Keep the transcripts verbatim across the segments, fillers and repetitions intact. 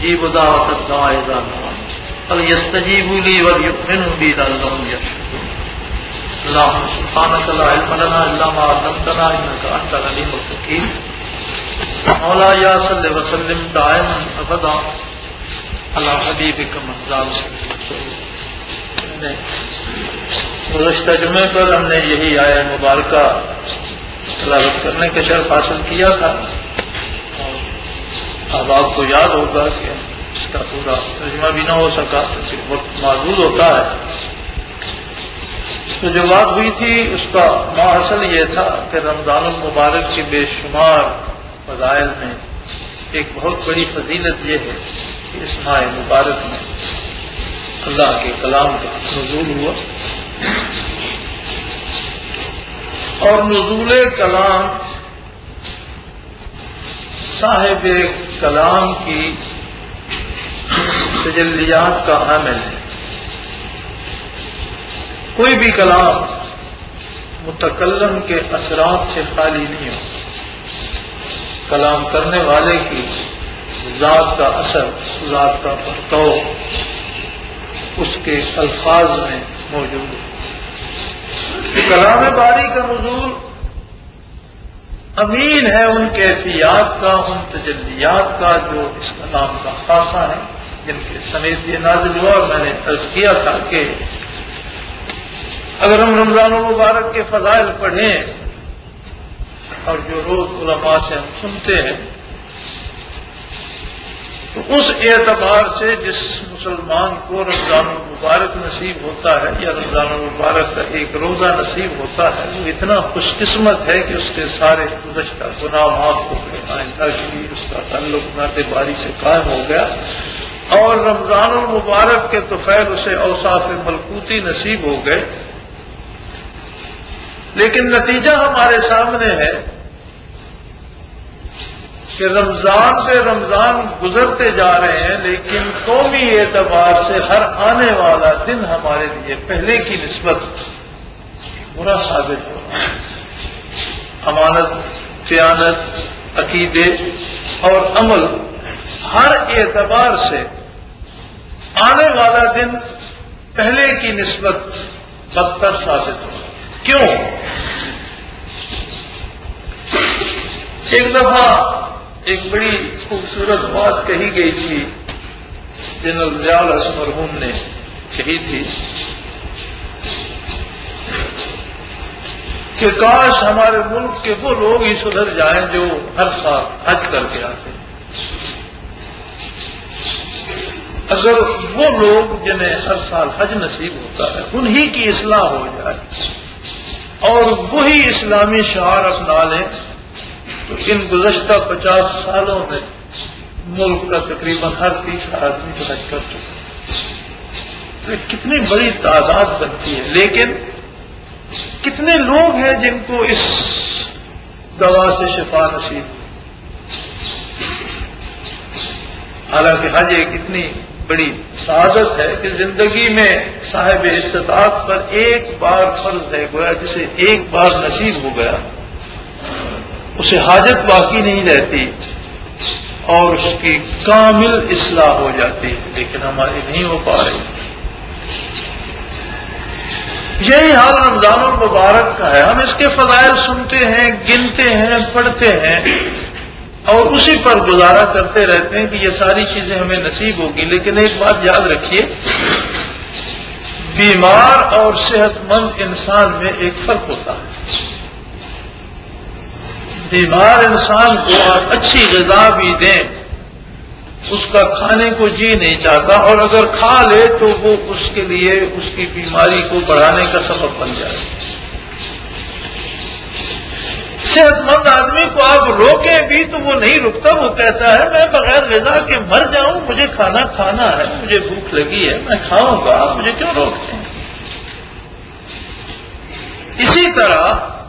اجیب دعوت الداع اذا دعان فلیستجیبوا لی ولیؤمنوا بی لعلهم یرشدون اللهم سبحانك لا علم لنا الا ما علمتنا انك انت العليم الحكيم مولا یا صلی وسلم دائما ابدا علی حبیبک محمد صلی اللہ علیہ وسلم. گزشتہ جمعے پر ہم نے یہی آیہ مبارکہ تلاوت کرنے کا شرف حاصل کیا تھا اور اب آپ کو یاد ہوگا کہ اس کا پورا ترجمہ بھی نہ ہو سکا کیونکہ وقت محدود ہوتا ہے. تو جو بات ہوئی تھی اس کا ماحصل یہ تھا کہ رمضان المبارک کی بے شمار فضائل میں ایک بہت بڑی فضیلت یہ ہے کہ اس ماہ مبارک میں اللہ کے کلام کا نزول ہوا اور نزول کلام صاحب کلام کی تجلیات کا حامل ہے. کوئی بھی کلام متکلم کے اثرات سے خالی نہیں ہو. کلام کرنے والے کی ذات کا اثر، ذات کا پرتو اس کے الفاظ میں موجود ہے. کلام باری کا نزول امین ہے ان کیفیات کا، ان تجلیات کا جو اس کلام کا خاصہ ہے جن کے سمیت یہ نازل ہوا. اور میں نے عرض کیا تھا کہ اگر ہم رمضان المبارک کے فضائل پڑھیں اور جو روز علماء سے ہم سنتے ہیں تو اس اعتبار سے جس مسلمان کو رمضان المبارک نصیب ہوتا ہے یا رمضان المبارک کا ایک روزہ نصیب ہوتا ہے وہ اتنا خوش قسمت ہے کہ اس کے سارے گزشتہ گناہ معاف ہو گئے، آئندہ کے لیے اس کا تعلق نعت باری سے قائم ہو گیا اور رمضان المبارک کے طفیل اسے اوصاف ملکوتی نصیب ہو گئے. لیکن نتیجہ ہمارے سامنے ہے کہ رمضان پہ رمضان گزرتے جا رہے ہیں لیکن قومی اعتبار سے ہر آنے والا دن ہمارے لیے پہلے کی نسبت برا ثابت ہو رہا ہے. امانت، خیانت، عقیدے اور عمل ہر اعتبار سے آنے والا دن پہلے کی نسبت بدتر ثابت ہو. کیوں؟ ایک دفعہ ایک بڑی خوبصورت بات کہی گئی تھی جنرل ضیاء الحق مرحوم نے کہی تھی کہ کاش ہمارے ملک کے وہ لوگ ہی سدھر جائیں جو ہر سال حج کر کے آتے ہیں. اگر وہ لوگ جنہیں ہر سال حج نصیب ہوتا ہے انہی کی اصلاح ہو جائے اور وہی اسلامی شعار اپنا لیں تو ان گزشتہ پچاس سالوں میں ملک کا تقریباً ہر تیسرا آدمی تو حج کر چکا ہے. کتنی بڑی تعداد بنتی ہے. لیکن کتنے لوگ ہیں جن کو اس دوا سے شفا نصیب ہو. حالانکہ حج ایک اتنی بڑی سعادت ہے کہ زندگی میں صاحب استطاعت پر ایک بار فرض ہے، گویا جسے ایک بار نصیب ہو گیا اسے حاجت باقی نہیں رہتی اور اس کی کامل اصلاح ہو جاتی ہے. لیکن ہماری نہیں ہو پا رہی. یہی حال رمضان المبارک کا ہے. ہم اس کے فضائل سنتے ہیں، گنتے ہیں، پڑھتے ہیں اور اسی پر گزارا کرتے رہتے ہیں کہ یہ ساری چیزیں ہمیں نصیب ہوگی. لیکن ایک بات یاد رکھیے، بیمار اور صحت مند انسان میں ایک فرق ہوتا ہے. بیمار انسان کو آپ اچھی غذا بھی دیں اس کا کھانے کو جی نہیں چاہتا اور اگر کھا لے تو وہ اس کے لیے اس کی بیماری کو بڑھانے کا سبب بن جائے. صحت مند آدمی کو آپ روکیں بھی تو وہ نہیں رکتا. وہ کہتا ہے میں بغیر غذا کے مر جاؤں، مجھے کھانا کھانا ہے، مجھے بھوک لگی ہے، میں کھاؤں گا، آپ مجھے کیوں روکتے ہیں. اسی طرح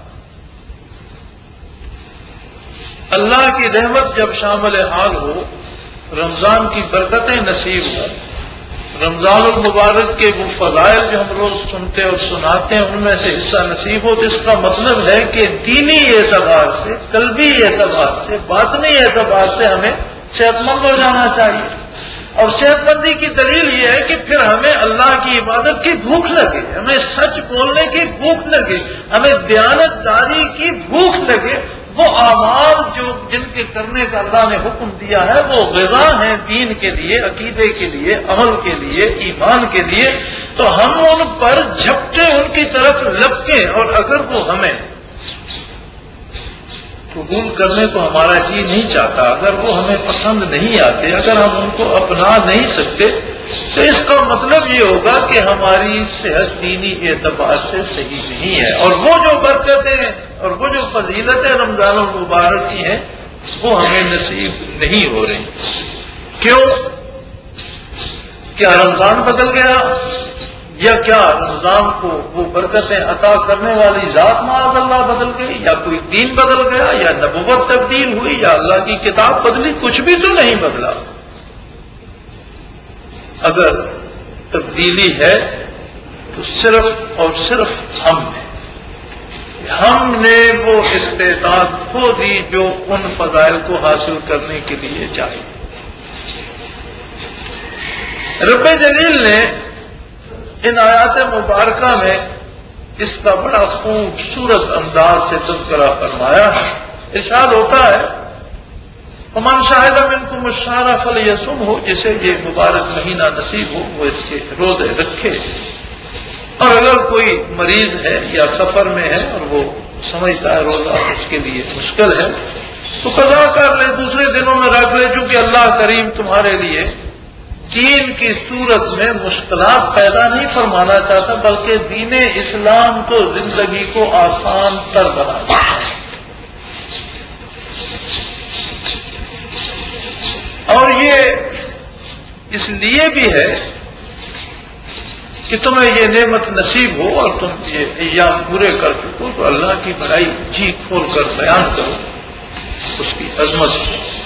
اللہ کی رحمت جب شامل حال ہو، رمضان کی برکتیں نصیب ہوں، رمضان المبارک کے وہ فضائل جو ہم روز سنتے اور سناتے ہیں ان میں سے حصہ نصیب ہو، تو اس کا مطلب ہے کہ دینی اعتبار سے، قلبی اعتبار سے، باطنی اعتبار سے ہمیں صحت مند ہو جانا چاہیے. اور صحت مندی کی دلیل یہ ہے کہ پھر ہمیں اللہ کی عبادت کی بھوک لگے، ہمیں سچ بولنے کی بھوک لگے، ہمیں دیانتداری کی بھوک لگے. وہ اعمال جو جن کے کرنے کا اللہ نے حکم دیا ہے وہ غذا ہیں دین کے لیے، عقیدے کے لیے، عمل کے لیے، ایمان کے لیے. تو ہم ان پر جھپٹے ان کی طرف لپکیں، اور اگر وہ ہمیں قبول کرنے کو ہمارا جی نہیں چاہتا، اگر وہ ہمیں پسند نہیں آتے، اگر ہم ان کو اپنا نہیں سکتے، تو اس کا مطلب یہ ہوگا کہ ہماری صحت دینی اعتبار سے صحیح نہیں ہے. اور وہ جو برکتیں اور وہ جو فضیلتیں رمضان المبارک کی ہیں وہ ہمیں نصیب نہیں ہو رہی. کیوں؟ کیا رمضان بدل گیا، یا کیا رمضان کو وہ برکتیں عطا کرنے والی ذات معاذ اللہ بدل گئی، یا کوئی دین بدل گیا، یا نبوت تبدیل ہوئی، یا اللہ کی کتاب بدلی؟ کچھ بھی تو نہیں بدلا. اگر تبدیلی ہے تو صرف اور صرف ہم نے ہم نے وہ استعداد کھو دی جو ان فضائل کو حاصل کرنے کے لیے چاہیے. رب جلیل نے ان آیات مبارکہ میں اس کا بڑا خوبصورت انداز سے تذکرہ فرمایا. ارشاد ہوتا ہے ومن شاہد منکم الشہر فلیصمہ، جسے یہ مبارک مہینہ نصیب ہو وہ اس کے روزے رکھے. اور اگر کوئی مریض ہے یا سفر میں ہے اور وہ سمجھتا ہے روزہ اس کے لیے مشکل ہے تو قضا کر لے، دوسرے دنوں میں رکھ لے، چونکہ اللہ کریم تمہارے لیے دین کی صورت میں مشکلات پیدا نہیں فرمانا چاہتا، بلکہ دین اسلام تو زندگی کو آسان تر بناتا ہے. اور یہ اس لیے بھی ہے کہ تمہیں یہ نعمت نصیب ہو اور تم یہ ایام پورے کر چکو تو اللہ کی بڑائی جی کھول کر بیان کرو، اس کی عظمت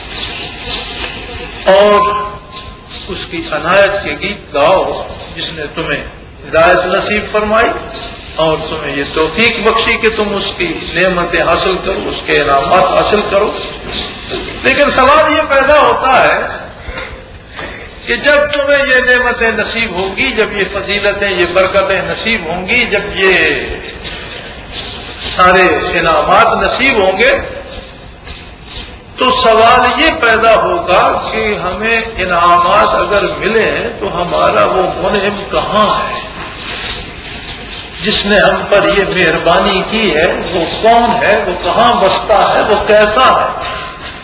اور اس کی عنایت کے گیت گاؤ جس نے تمہیں ہدایت نصیب فرمائی اور تمہیں یہ توفیق بخشی کہ تم اس کی نعمتیں حاصل کرو، اس کے انعامات حاصل کرو. لیکن سوال یہ پیدا ہوتا ہے کہ جب تمہیں یہ نعمتیں نصیب ہوں گی، جب یہ فضیلتیں، یہ برکتیں نصیب ہوں گی، جب یہ سارے انعامات نصیب ہوں گے تو سوال یہ پیدا ہوگا کہ ہمیں انعامات اگر ملے ہیں تو ہمارا وہ منعم کہاں ہے جس نے ہم پر یہ مہربانی کی ہے؟ وہ کون ہے؟ وہ کہاں بستا ہے؟ وہ کیسا ہے؟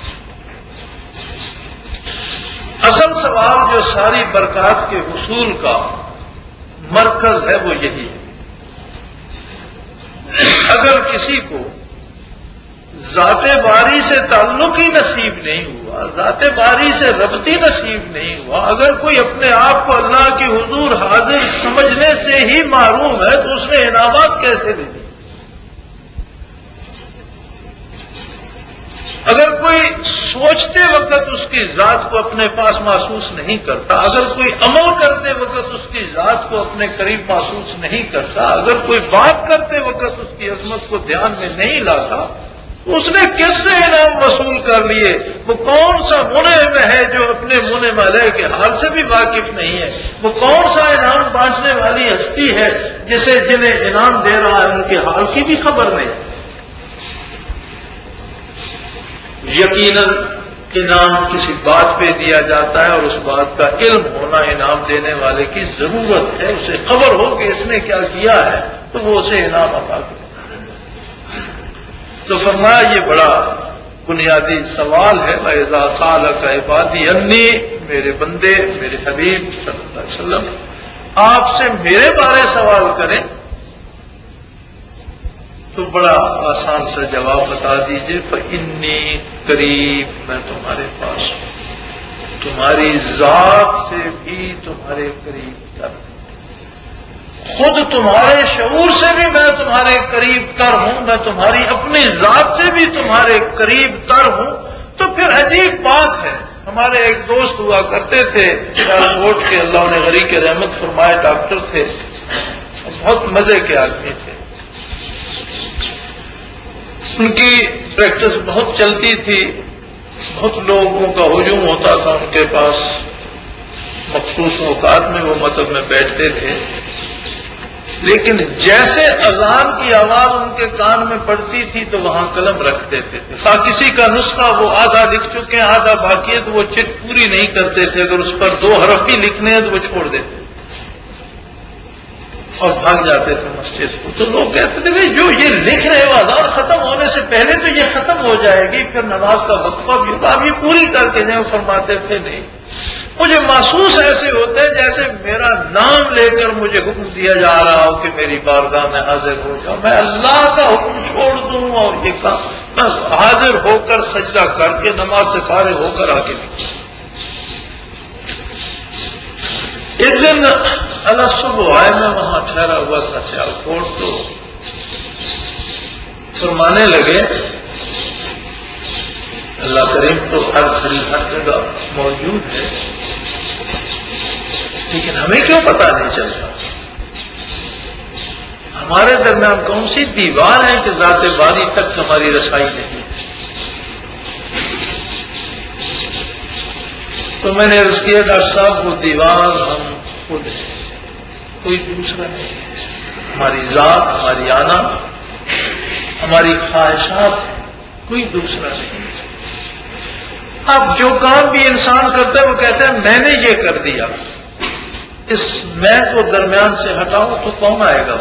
اصل سوال جو ساری برکات کے حصول کا مرکز ہے وہ یہی ہے. اگر کسی کو ذات باری سے تعلق ہی نصیب نہیں ہوا، ذات باری سے ربطی نصیب نہیں ہوا، اگر کوئی اپنے آپ کو اللہ کی حضور حاضر سمجھنے سے ہی محروم ہے تو اس نے انعامات کیسے لے دی؟ اگر کوئی سوچتے وقت اس کی ذات کو اپنے پاس محسوس نہیں کرتا، اگر کوئی عمل کرتے وقت اس کی ذات کو اپنے قریب محسوس نہیں کرتا، اگر کوئی بات کرتے وقت اس کی عظمت کو دھیان میں نہیں لاتا، اس نے کس سے انعام وصول کر لیے؟ وہ کون سا منعم ہے جو اپنے منعم علیہ کے حال سے بھی واقف نہیں ہے؟ وہ کون سا انعام بانٹنے والی ہستی ہے جسے جنہیں انعام دے رہا ہے ان کے حال کی بھی خبر نہیں؟ یقیناً انعام کسی بات پہ دیا جاتا ہے اور اس بات کا علم ہونا انعام دینے والے کی ضرورت ہے. اسے خبر ہو کہ اس نے کیا کیا ہے تو وہ اسے انعام عطا کرے. تو فرمایا یہ بڑا بنیادی سوال ہے. وَإِذَا سَأَلَكَ عِبَادِي عَنِّي، میرے بندے، میرے حبیب صلی اللہ علیہ وسلم آپ سے میرے بارے سوال کریں تو بڑا آسان سا جواب بتا دیجئے. فَإِنِّي قریب، میں تمہارے پاس ہوں، تمہاری ذات سے بھی تمہارے قریب تر، خود تمہارے شعور سے بھی میں تمہارے قریب تر ہوں، میں تمہاری اپنی ذات سے بھی تمہارے قریب تر ہوں. تو پھر عجیب بات ہے. ہمارے ایک دوست ہوا کرتے تھے ایئرپورٹ کے، اللہ نے غری کے رحمت فرمائے، ڈاکٹر تھے، بہت مزے کے آدمی تھے. ان کی پریکٹس بہت چلتی تھی بہت لوگوں کا ہجوم ہوتا تھا ان کے پاس، مخصوص اوقات میں وہ مسجد میں بیٹھتے تھے، لیکن جیسے اذان کی آواز ان کے کان میں پڑتی تھی تو وہاں قلم رکھ دیتے تھے، خواہ کسی کا نسخہ وہ آدھا لکھ چکے ہیں آدھا باقی ہے تو وہ چٹ پوری نہیں کرتے تھے، اگر اس پر دو حرف بھی لکھنے ہیں تو وہ چھوڑ دیتے اور بھاگ جاتے تھے مسجد کو۔ تو لوگ کہتے تھے کہ جو یہ لکھ رہے ہو اذان ختم ہونے سے پہلے تو یہ ختم ہو جائے گی، پھر نماز کا وقفہ بھی ہوگا، آپ یہ پوری کر کے جائیں۔ فرماتے تھے نہیں، مجھے محسوس ایسے ہوتا ہے جیسے میرا نام لے کر مجھے حکم دیا جا رہا ہو کہ میری بارگاہ میں حاضر ہو جاؤ، میں اللہ کا حکم چھوڑ دوں اور یہ کام میں حاضر ہو کر سجدہ کر کے نماز سے فارغ ہو کر آگے نکلوں۔ ایک دن اللہ صبح آئے، میں وہاں ٹھہرا ہوا تھا سیالکوٹ، تو فرمانے لگے اللہ کریم تو ہر گھڑی ہر جگہ موجود ہے، لیکن ہمیں کیوں پتہ نہیں چلتا؟ ہمارے درمیان کون سی دیوار ہے کہ ذات باری تک ہماری رسائی نہیں ہے؟ تو میں نے عرض کیا ڈاکٹر صاحب وہ دیوار ہم خود ہیں، کوئی دوسرا نہیں ہے۔ ہماری ذات، ہماری آنا، ہماری خواہشات، کوئی دوسرا نہیں ہے۔ اب جو کام بھی انسان کرتا ہے وہ کہتا ہے میں نے یہ کر دیا، اس میں کو درمیان سے ہٹاؤ تو کون آئے گا؟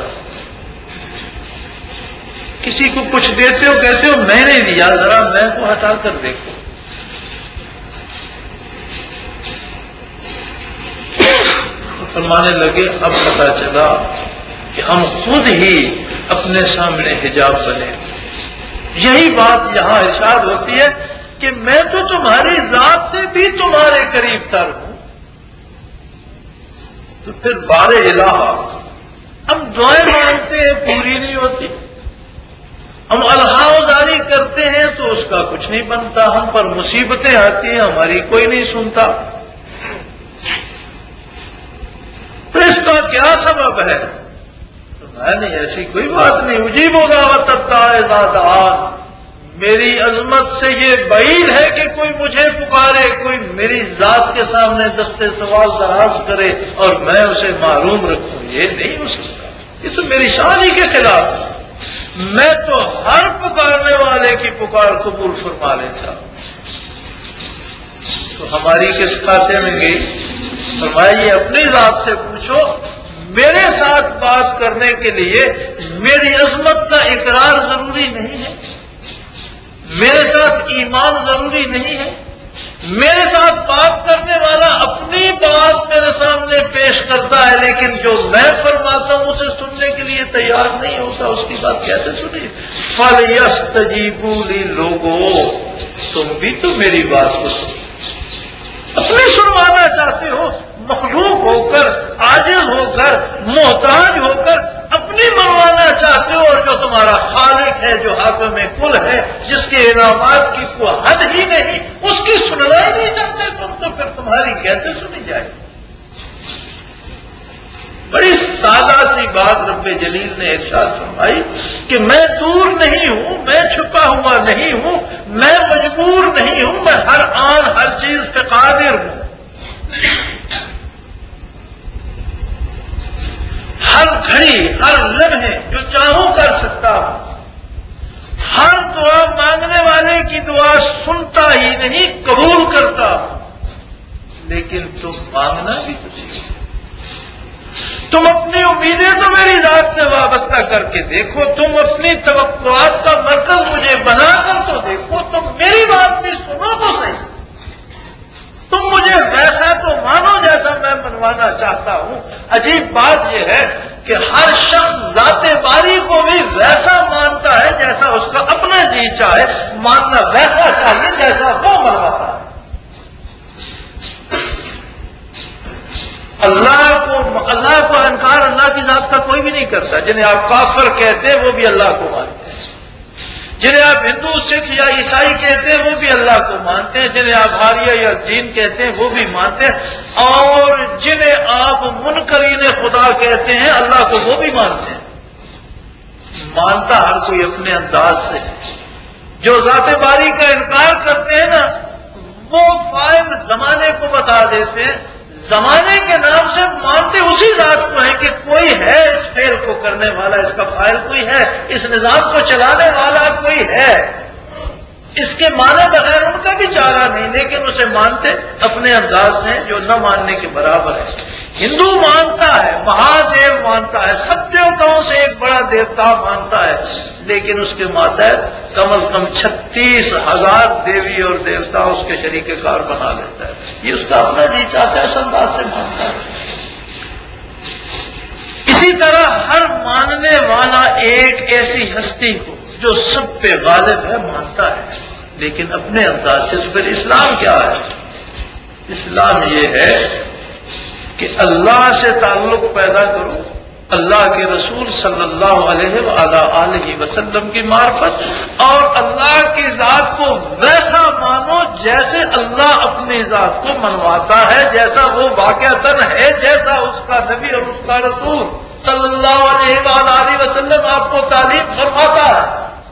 کسی کو کچھ دیتے ہو کہتے ہو میں نے دیا، ذرا میں کو ہٹا کر دیکھو۔ فرمانے لگے اب پتا چلا کہ ہم خود ہی اپنے سامنے حجاب بنے۔ یہی بات یہاں ارشاد ہوتی ہے کہ میں تو تمہاری ذات سے بھی تمہارے قریب تر ہوں۔ تو پھر بار الہ ہم دعائیں مانگتے ہیں پوری نہیں ہوتی، ہم الہاؤزاری کرتے ہیں تو اس کا کچھ نہیں بنتا، ہم پر مصیبتیں آتی ہیں ہماری کوئی نہیں سنتا۔ تو اس کا کیا سبب ہے؟ میں نہیں، ایسی کوئی بات نہیں۔ اجیب دعوت الداعی اذا دعان، میری عظمت سے یہ بعید ہے کہ کوئی مجھے پکارے، کوئی میری ذات کے سامنے دستے سوال دراز کرے اور میں اسے معروم رکھوں، یہ نہیں ہو سکتا، یہ تو میری شان ہی کے خلاف ہے۔ میں تو ہر پکارنے والے کی پکار قبول فرما لیتا ہوں۔ تو ہماری کس کھاتے میں گئی؟ فرمایا یہ اپنی ذات سے پوچھو، میرے ساتھ بات کرنے کے لیے میری عظمت کا اقرار ضروری نہیں ہے، میرے ساتھ ایمان ضروری نہیں ہے، میرے ساتھ بات کرنے والا اپنی بات میرے سامنے پیش کرتا ہے، لیکن جو میں فرماتا ہوں اسے سننے کے لیے تیار نہیں ہوتا، اس کی بات کیسے سنی؟ فَلْيَسْتَجِيبُوا لِي، لوگو تم بھی تو میری بات کو سنو۔ اپنے سنوانا چاہتے ہو، مخلوق ہو کر، عاجز ہو کر، محتاج ہو کر اپنی منوانا چاہتے ہو، اور جو تمہارا خالق ہے، جو حاکم کل ہے، جس کے انعامات کی کوئی حد ہی نہیں، اس کی سننا ہی نہیں چاہتے تم، تو پھر تمہاری کیسے سنی جائے؟ بڑی سادہ سی بات رب جلیل نے ارشاد فرمائی کہ میں دور نہیں ہوں، میں چھپا ہوا نہیں ہوں، میں مجبور نہیں ہوں، میں ہر آن ہر چیز پہ قادر ہوں، ہر گھڑی ہر لمحے جو چاہوں کر سکتا ہوں، ہر دعا مانگنے والے کی دعا سنتا ہی نہیں قبول کرتا ہوں، لیکن تم مانگنا بھی تو سیکھو، تم اپنی امیدیں تو میری ذات سے وابستہ کر کے دیکھو، تم اپنی توقعات کا مرکز مجھے بنا کر تو دیکھو، تم میری بات بھی سنو تو صحیح، تم مجھے ویسا تو مانو جیسا میں منوانا چاہتا ہوں۔ عجیب بات یہ ہے کہ ہر شخص ذات باری کو بھی ویسا مانتا ہے جیسا اس کا اپنا جی چاہے، ماننا ویسا چاہیے جیسا وہ منواتا ہے۔ اللہ کو اللہ کو انکار اللہ کی ذات کا کوئی بھی نہیں کرتا۔ جنہیں آپ کافر کہتے ہیں وہ بھی اللہ کو مانتے ہیں، جنہیں آپ ہندو سکھ یا عیسائی کہتے ہیں وہ بھی اللہ کو مانتے ہیں، جنہیں آپ آریہ یا جین کہتے ہیں وہ بھی مانتے ہیں، اور جنہیں آپ منکرین خدا کہتے ہیں اللہ کو وہ بھی مانتے ہیں۔ مانتا ہر کوئی اپنے انداز سے۔ جو ذات باری کا انکار کرتے ہیں نا، وہ فائل زمانے کو بتا دیتے ہیں، زمانے کے نام سے مانتے اسی ذات کو ہیں کہ کوئی ہے اس فعل کو کرنے والا، اس کا فائل کوئی ہے، اس نظام کو چلانے والا کوئی ہے، اس کے مانے بغیر ان کا بھی چارہ نہیں، لیکن اسے مانتے اپنے انداز ہیں جو نہ ماننے کے برابر ہے۔ ہندو مانتا ہے، مہادیو مانتا ہے، سب دیوتاؤں سے ایک بڑا دیوتا مانتا ہے، لیکن اس کے ماتحت کم از کم چھتیس ہزار دیوی اور دیوتا اس کے شریک کار بنا لیتا ہے۔ یہ اس کا اپنا جی چاہتا ہے، اس انداز سے مانتا ہے۔ اسی طرح ہر ماننے والا ایک ایسی ہستی کو جو سب پہ غالب ہے مانتا ہے، لیکن اپنے انداز سے۔ تو پھر اسلام کیا ہے؟ اسلام یہ ہے کہ اللہ سے تعلق پیدا کرو، اللہ کے رسول صلی اللہ علیہ وآلہ وسلم کی معرفت، اور اللہ کی ذات کو ویسا مانو جیسے اللہ اپنی ذات کو منواتا ہے، جیسا وہ واقعتاً ہے، جیسا اس کا نبی اور اس کا رسول صلی اللہ علیہ وآلہ وسلم آپ کو تعلیم فرماتا ہے۔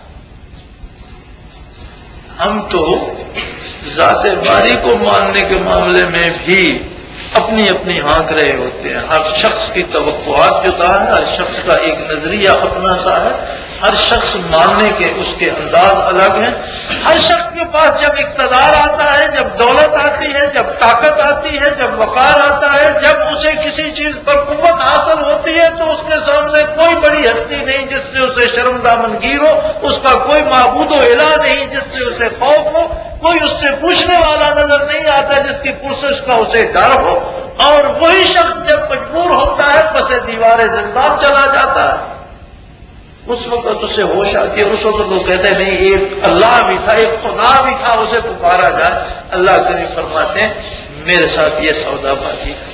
ہم تو ذات باری کو ماننے کے معاملے میں بھی اپنی اپنی ہانک رہے ہوتے ہیں۔ ہر شخص کی توقعات جدا ہے، ہر شخص کا ایک نظریہ اپنا سا ہے، ہر شخص ماننے کے اس کے انداز الگ ہیں۔ ہر شخص کے پاس جب اقتدار آتا ہے، جب دولت آتی ہے، جب طاقت آتی ہے، جب وقار آتا ہے، جب اسے کسی چیز پر قوت حاصل ہوتی ہے، تو اس کے سامنے کوئی بڑی ہستی نہیں جس سے اسے شرم دامنگیر ہو، اس کا کوئی معبود و الہ نہیں جس سے اسے خوف ہو، کوئی اس سے پوچھنے والا نظر نہیں آتا جس کی پرسش کا اسے ڈر ہو، اور وہی شخص جب مجبور ہوتا ہے پس دیوار زندان چلا جاتا ہے، اس وقت اسے ہوش آتی ہے۔ اس وقت وہ کہتے ہیں نہیں، ایک اللہ بھی تھا، ایک خدا بھی تھا، اسے پکارا جائے۔ اللہ کریم فرماتے ہیں میرے ساتھ یہ سودا بازی ہے،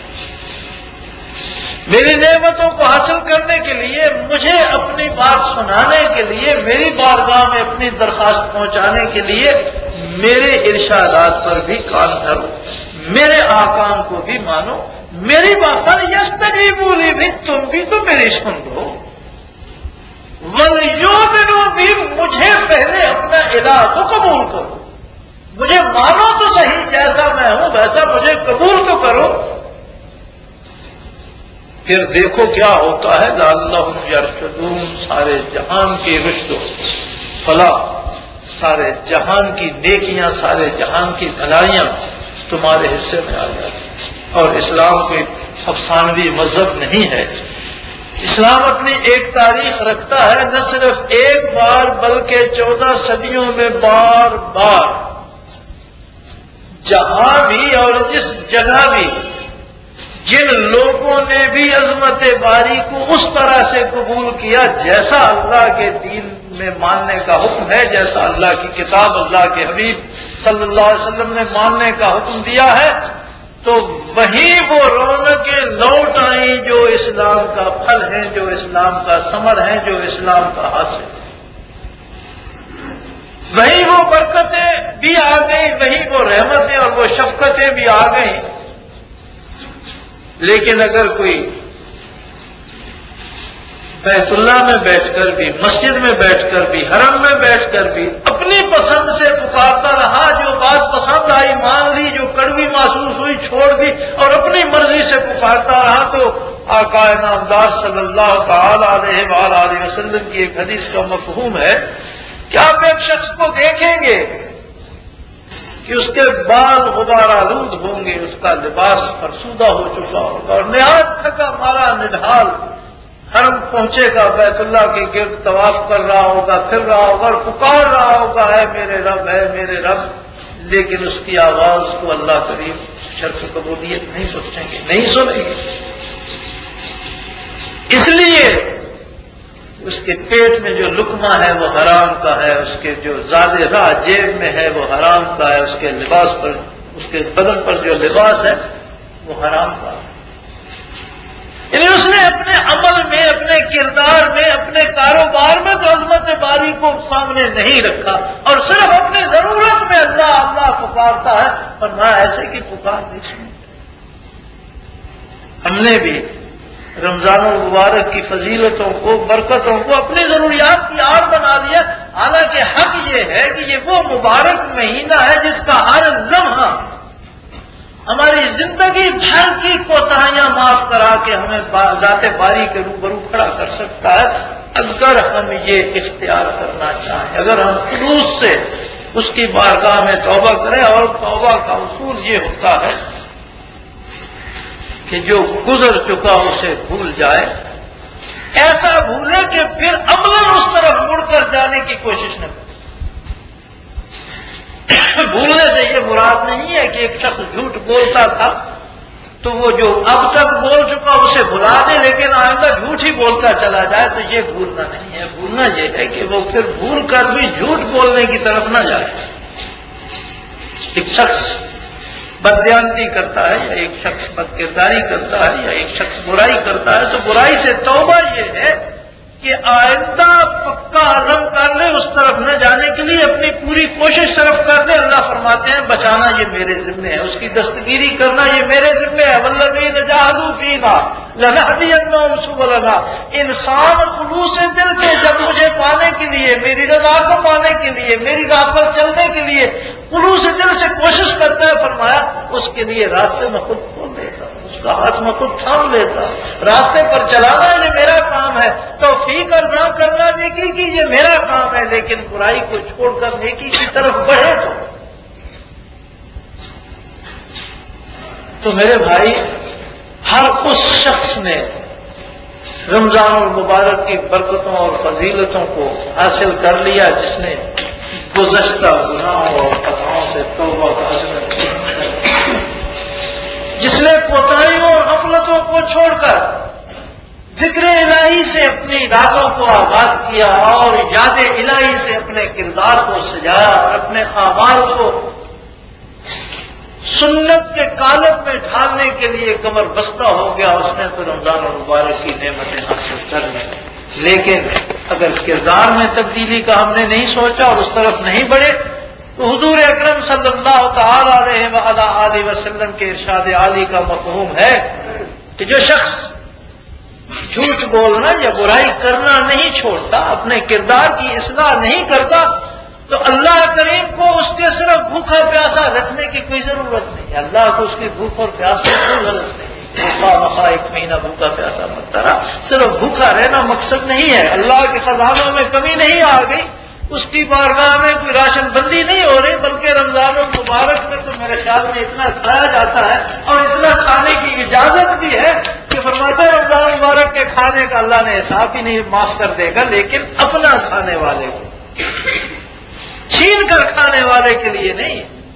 میری نعمتوں کو حاصل کرنے کے لیے، مجھے اپنی بات سنانے کے لیے، میری بارگاہ میں اپنی درخواست پہنچانے کے لیے میرے ارشادات پر بھی کان دھرو، میرے احکام کو بھی مانو، میری بات پر یستجیبوا لی بھی، تم بھی تو میری سن لو، وَلْيُؤْمِنُوا بِی، مجھے پہلے اپنا الہ تو قبول کرو، مجھے مانو تو صحیح، جیسا میں ہوں ویسا مجھے قبول تو کرو، پھر دیکھو کیا ہوتا ہے۔ لعلہم یرشدون، سارے جہان کی رشد و فلاح، سارے جہان کی نیکیاں، سارے جہان کی بھلائیاں تمہارے حصے میں آ جاتی۔ اور اسلام کوئی افسانوی مذہب نہیں ہے، اسلام اپنی ایک تاریخ رکھتا ہے، نہ صرف ایک بار بلکہ چودہ صدیوں میں بار بار، جہاں بھی اور جس جگہ بھی جن لوگوں نے بھی عظمت باری کو اس طرح سے قبول کیا جیسا اللہ کے دین میں ماننے کا حکم ہے، جیسا اللہ کی کتاب، اللہ کے حبیب صلی اللہ علیہ وسلم نے ماننے کا حکم دیا ہے، تو وہیں وہ رونقیں لوٹ آئیں جو اسلام کا پھل ہیں، جو اسلام کا ثمر ہیں، جو اسلام کا حاصل ہے۔ وہیں وہ برکتیں بھی آ گئیں، وہیں وہ رحمتیں اور وہ شفقتیں بھی آ گئیں۔ لیکن اگر کوئی بیت اللہ میں بیٹھ کر بھی، مسجد میں بیٹھ کر بھی، حرم میں بیٹھ کر بھی اپنی پسند سے پکارتا رہا، جو بات پسند آئی مان لی، جو کڑوی محسوس ہوئی چھوڑ دی، اور اپنی مرضی سے پکارتا رہا، تو آقا نامدار صلی اللہ تعالی علیہ وآلہ وسلم کی ایک حدیث کا مفہوم ہے کہ آپ ایک شخص کو دیکھیں گے کہ اس کے بال غبار آلود ہوں گے، اس کا لباس فرسودہ ہو چکا ہوگا، اور نہایت تھکا مارا نڈھال حرم پہنچے گا، بیت اللہ کے گرد طواف کر رہا ہوگا، پھر رہا ہوگا اور پکار رہا ہوگا ہے میرے رب، ہے میرے رب، لیکن اس کی آواز کو اللہ کریم شرف قبولیت نہیں سوچیں گے، نہیں سنیں گے، اس لیے اس کے پیٹ میں جو لقمہ ہے وہ حرام کا ہے، اس کے جو زیادہ راہ جیب میں ہے وہ حرام کا ہے، اس کے لباس پر، اس کے بدن پر جو لباس ہے وہ حرام کا ہے۔ یعنی اس نے اپنے عمل میں، اپنے کردار میں، اپنے کاروبار میں تو عظمت باری کو سامنے نہیں رکھا، اور صرف اپنی ضرورت میں اللہ اللہ پکارتا ہے، اور نہ ایسے کی پکار نہیں سنتے۔ ہم نے بھی رمضان المبارک کی فضیلتوں کو، برکتوں کو اپنی ضروریات کی آڑ بنا لیا، حالانکہ حق یہ ہے کہ یہ وہ مبارک مہینہ ہے جس کا ہر لمحہ ہماری زندگی بھر کی کوتاہیاں معاف کرا کے ہمیں ذات باری کے روبرو کھڑا کر سکتا ہے اگر ہم یہ اختیار کرنا چاہیں، اگر ہم خلوص سے اس کی بارگاہ میں توبہ کریں. اور توبہ کا اصول یہ ہوتا ہے کہ جو گزر چکا اسے بھول جائے، ایسا بھولے کہ پھر عملاً اس طرف مڑ کر جانے کی کوشش نہ کرے. بھولنے سے یہ مراد نہیں ہے کہ ایک شخص جھوٹ بولتا تھا تو وہ جو اب تک بول چکا اسے بھلا دے لیکن آئندہ جھوٹ ہی بولتا چلا جائے، تو یہ بھولنا نہیں ہے. بھولنا یہ ہے کہ وہ پھر بھول کر بھی جھوٹ بولنے کی طرف نہ جائے. ایک شخص بددیانتی کرتا ہے یا ایک شخص بد کرداری کرتا ہے یا ایک شخص برائی کرتا ہے تو برائی سے توبہ یہ ہے کہ آئندہ پکا عزم کر لے اس طرف نہ جانے کے لیے، اپنی پوری کوشش صرف کر دے. اللہ فرماتے ہیں بچانا یہ میرے ذمہ ہے، اس کی دستگیری کرنا یہ میرے ذمہ ہے. والذین جاہدوا فینا لنہدینہم سبلنا. انسان خلوص دل سے جب مجھے پانے کے لیے، میری رضا کو پانے کے لیے، میری راہ پر چلنے کے لیے خلوص دل سے کوشش کرتا ہے، فرمایا اس کے لیے راستے میں خود کھول دیتا، اس کا ہاتھ میں خود تھام لیتا. راستے پر چلانا یہ میرا کام ہے، توفیق ارزاں کرنا نیکی کی یہ میرا کام ہے، لیکن برائی کو چھوڑ کر نیکی کی طرف بڑھے تو تو میرے بھائی ہر اس شخص نے رمضان المبارک کی برکتوں اور فضیلتوں کو حاصل کر لیا جس نے گزشتہ گناہوں اور خطاؤں سے توبہ کا عزم کیا، جس نے کوتاہیوں اور غفلتوں کو چھوڑ کر ذکر الہی سے اپنی راتوں کو آباد کیا اور یاد الہی سے اپنے کردار کو سجایا اور اپنے اعمال کو سنت کے قالب میں ڈھالنے کے لیے کمر بستہ ہو گیا. اس نے تو رمضان المبارک کی نعمتیں حاصل کر لی، لیکن اگر کردار میں تبدیلی کا ہم نے نہیں سوچا اور اس طرف نہیں بڑھے تو حضور اکرم صلی اللہ تعالی علیہ وآلہ آلہ وسلم کے ارشاد عالی کا مفہوم ہے کہ جو شخص جھوٹ بولنا یا برائی کرنا نہیں چھوڑتا، اپنے کردار کی اصلاح نہیں کرتا، تو اللہ کریم کو اس کے صرف بھوکا پیاسا رکھنے کی کوئی ضرورت نہیں ہے. اللہ کو اس کی بھوک اور پیاس سے کوئی غرض نہیں. مسا ایک مہینہ بھوکا پیاسا مرتا رہا، صرف بھوکا رہنا مقصد نہیں ہے. اللہ کے خزانوں میں کمی نہیں آ گئی، اس کی بارگاہ میں کوئی راشن بندی نہیں ہو رہی، بلکہ رمضان المبارک میں تو میرے خیال میں اتنا کھایا جاتا ہے اور اتنا کھانے کی اجازت بھی ہے کہ فرماتے ہیں رمضان المبارک کے کھانے کا اللہ نے حساب ہی نہیں معاف کر دے گا، لیکن اپنا کھانے والے کو، چھین کر کھانے والے کے لیے نہیں.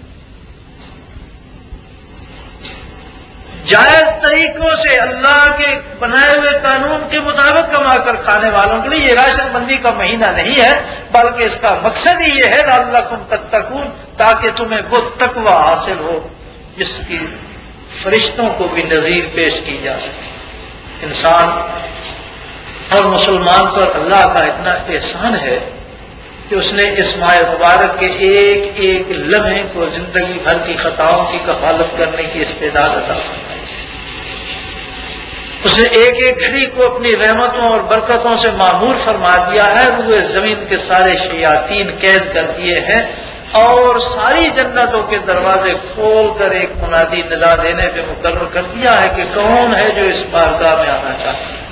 جائز طریقوں سے اللہ کے بنائے ہوئے قانون کے مطابق کما کر کھانے والوں کے لیے یہ راشن بندی کا مہینہ نہیں ہے، بلکہ اس کا مقصد ہی یہ ہے لعلکم تتقون، تاکہ تمہیں وہ تقوی حاصل ہو جس کی فرشتوں کو بھی نظیر پیش کی جا سکے. انسان اور مسلمان پر اللہ کا اتنا احسان ہے کہ اس نے اس ماہ مبارک کے ایک ایک لمحے کو زندگی بھر کی خطاؤں کی کفالت کرنے کی استعداد عطا فرمائی. اس نے ایک ایک گھڑی کو اپنی رحمتوں اور برکتوں سے معمور فرما دیا ہے. روئے زمین کے سارے شیاطین قید کر دیے ہیں اور ساری جنتوں کے دروازے کھول کر ایک منادی ندا دینے پہ مقرر کر دیا ہے کہ کون ہے جو اس بارگاہ میں آنا چاہتا ہے،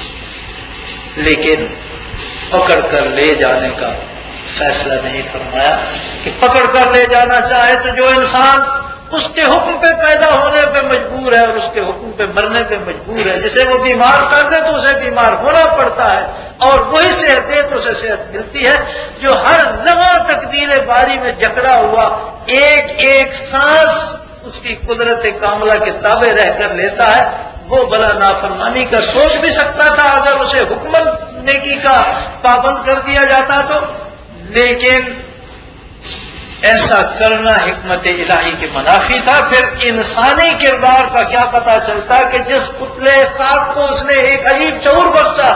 لیکن پکڑ کر لے جانے کا فیصلہ نہیں فرمایا کہ پکڑ کر لے جانا چاہے تو جو انسان اس کے حکم پہ پیدا ہونے پہ مجبور ہے اور اس کے حکم پہ مرنے پہ مجبور ہے، جسے وہ بیمار کر دے تو اسے بیمار ہونا پڑتا ہے اور وہی صحت دے تو اسے صحت ملتی ہے. جو ہر لمحہ تقدیر باری میں جکڑا ہوا ایک ایک سانس اس کی قدرت کاملہ کے تابع رہ کر لیتا ہے، وہ بلا نافرمانی کا سوچ بھی سکتا تھا اگر اسے حکم نیکی کا پابند کر دیا جاتا تو، لیکن ایسا کرنا حکمت الہی کے منافی تھا. پھر انسانی کردار کا کیا پتا چلتا کہ جس پتلے خاک کو اس نے ایک عجیب شعور بخشا،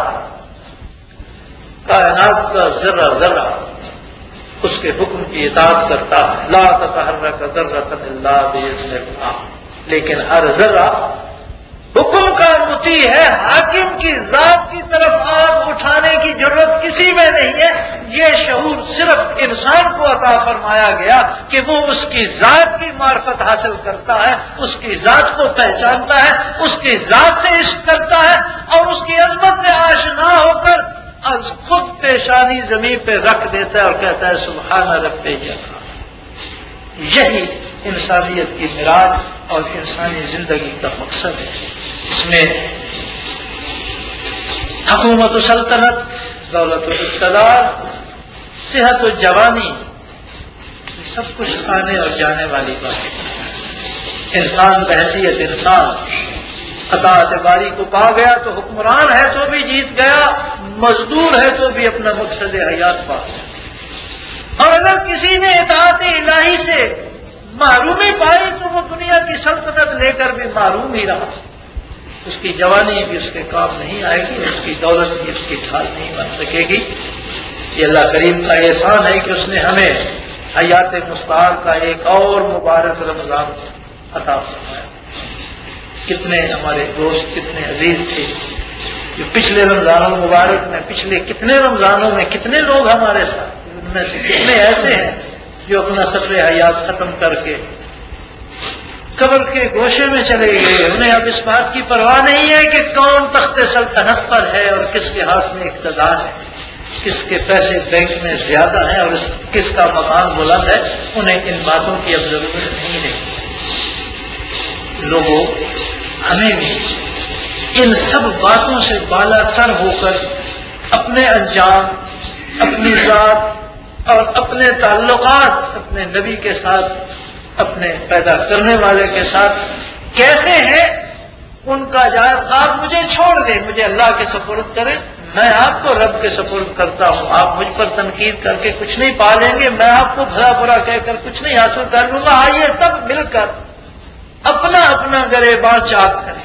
کائنات کا ذرہ ذرہ اس کے حکم کی اطاعت کرتا ہے. لا تتحرک ذرۃ الا باذن اللہ، لیکن ہر ذرہ حکم کا مطیع ہے، حاکم کی ذات کی طرف آنکھ اٹھانے کی ضرورت کسی میں نہیں ہے۔ یہ شعور صرف انسان کو عطا فرمایا گیا کہ وہ اس کی ذات کی معرفت حاصل کرتا ہے، اس کی ذات کو پہچانتا ہے، اس کی ذات سے عشق کرتا ہے، اور اس کی عظمت سے آشنا ہو کر از خود پیشانی زمین پہ رکھ دیتا ہے اور کہتا ہے سبحان رب جل۔ یہی انسانیت کی معراج اور انسانی زندگی کا مقصد ہے۔ اس میں حکومت و سلطنت، دولت و اقتدار، صحت و جوانی، یہ سب کچھ آنے اور جانے والی باتیں۔ انسان بحیثیت انسان اطاعت باری کو پا گیا تو حکمران ہے تو بھی جیت گیا، مزدور ہے تو بھی اپنا مقصد حیات پا گیا۔ اور اگر کسی نے اطاعت الہی سے محرومی پائی تو وہ دنیا کی سلطنت لے کر بھی محروم ہی رہا، اس کی جوانی بھی اس کے کام نہیں آئے گی، اس کی دولت بھی اس کی ڈھال نہیں بن سکے گی۔ یہ اللہ کریم کا احسان ہے کہ اس نے ہمیں حیات مستعار کا ایک اور مبارک رمضان عطا فرمایا۔ کتنے ہمارے دوست، کتنے عزیز تھے جو پچھلے رمضان المبارک میں، پچھلے کتنے رمضانوں میں کتنے لوگ ہمارے ساتھ، ان میں سے کتنے ایسے ہیں جو اپنا سفر حیات ختم کر کے قبر کے گوشے میں چلے گئے۔ انہیں اب اس بات کی پرواہ نہیں ہے کہ کون تخت سلطنت پر ہے اور کس کے ہاتھ میں اقتدار ہے، کس کے پیسے بینک میں زیادہ ہیں اور کس کا مکان بلند ہے، انہیں ان باتوں کی اب ضرورت نہیں رہی۔ لوگوں، ہمیں بھی ان سب باتوں سے بالا تر ہو کر اپنے انجام، اپنی ذات اور اپنے تعلقات اپنے نبی کے ساتھ، اپنے پیدا کرنے والے کے ساتھ کیسے ہیں، ان کا جائز آپ مجھے چھوڑ دیں، مجھے اللہ کے سپرد کریں، میں آپ کو رب کے سپرد کرتا ہوں۔ آپ مجھ پر تنقید کر کے کچھ نہیں پا لیں گے، میں آپ کو بھلا برا کہہ کر کچھ نہیں حاصل کر لوں گا۔ آئیے سب مل کر اپنا اپنا گریباں چاک کریں،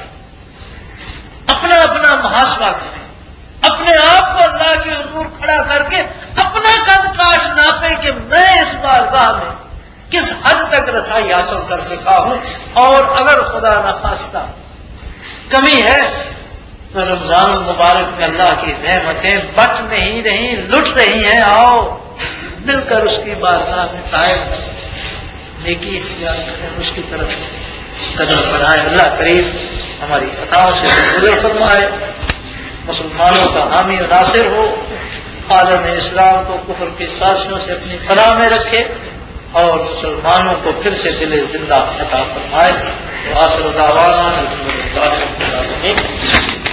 اپنا اپنا محاسبہ کریں، اپنے آپ کو اللہ کے حضور کھڑا کر کے اپنا قد کاش ناپے کہ میں اس بارگاہ میں کس حد تک رسائی حاصل کر سکا ہوں، اور اگر خدا نخواستہ کمی ہے تو رمضان المبارک میں اللہ کی نعمتیں بٹ نہیں رہی، لٹ رہی ہیں، آؤ مل کر اس کی بارگاہ میں قائم نیکی اختیار کریں، اس کی طرف قدم بڑھائیں۔ اللہ کریم ہماری خطاؤں سے گزر فرمائے، مسلمانوں کا حامی و ناصر ہو، عالم اسلام کو کفر کی سازشوں سے اپنی پناہ میں رکھے اور مسلمانوں کو پھر سے دل زندہ عطا فرمائے۔ وآخر دعوانا الحمدللہ رب العالمین۔